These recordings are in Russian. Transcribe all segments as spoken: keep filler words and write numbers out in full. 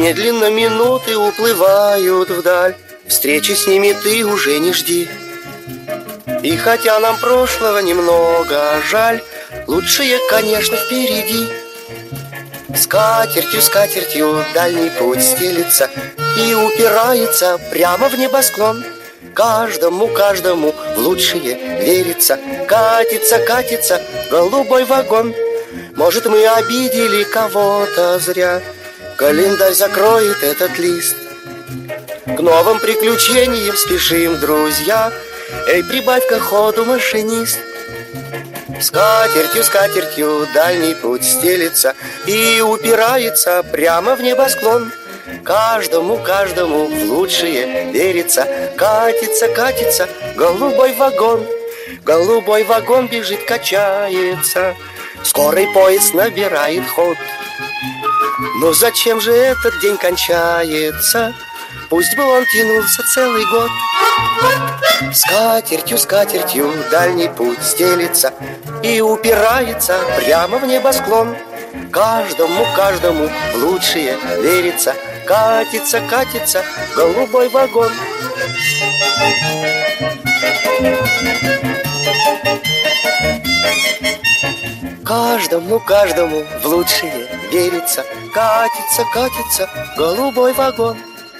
Медленно минуты уплывают вдаль, встречи с ними ты уже не жди. И хотя нам прошлого немного жаль, лучшее, конечно, впереди. Скатертью, скатертью дальний путь стелится и упирается прямо в небосклон. Каждому, каждому в лучшее верится. Катится, катится голубой вагон. Может, мы обидели кого-то зря, календарь закроет этот лист. К новым приключениям спешим, друзья. Эй, прибавь-ка ходу, машинист. Скатертью, скатертью дальний путь стелится и упирается прямо в небосклон. Каждому, каждому в лучшее верится. Катится, катится голубой вагон. Голубой вагон бежит, качается. Скорый поезд набирает ход. Но зачем же этот день кончается? Пусть бы он тянулся целый год. Скатертью, скатертью дальний путь стелится и упирается прямо в небосклон. Каждому, каждому в лучшее верится. Катится, катится голубой вагон. Каждому, каждому в лучшее верится. Катится, катится голубой вагон.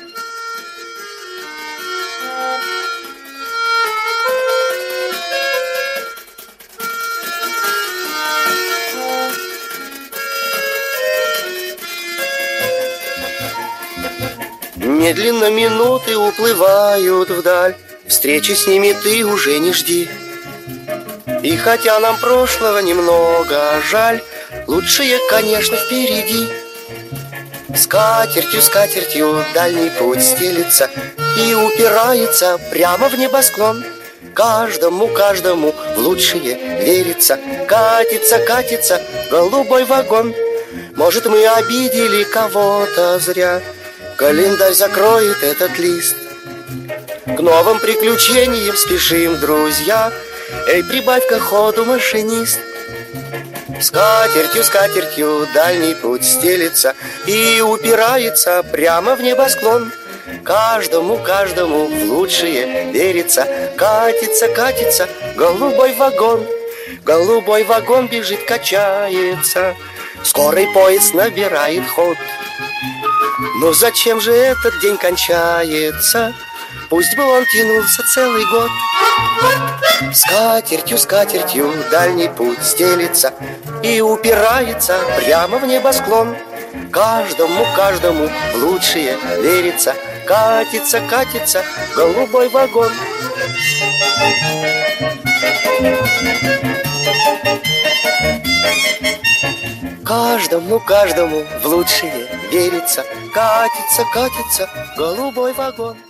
Медленно минуты уплывают вдаль, встречи с ними ты уже не жди. И хотя нам прошлого немного жаль, лучшее, конечно, впереди. Скатертью, скатертью дальний путь стелится и упирается прямо в небосклон. Каждому, каждому в лучшее верится. Катится, катится голубой вагон. Может, мы обидели кого-то зря, календарь закроет этот лист. К новым приключениям спешим, друзья. Эй, прибавь-ка ходу, машинист. Скатертью, скатертью дальний путь стелится и упирается прямо в небосклон. Каждому, каждому в лучшее верится. Катится, катится голубой вагон. Голубой вагон бежит, качается. Скорый поезд набирает ход. Но зачем же этот день кончается? Пусть бы он тянулся целый год. Скатертью, скатертью дальний путь стелится и упирается прямо в небосклон. Каждому, каждому в лучшее верится. Катится, катится голубой вагон. Каждому, каждому в лучшее верится. Катится, катится голубой вагон.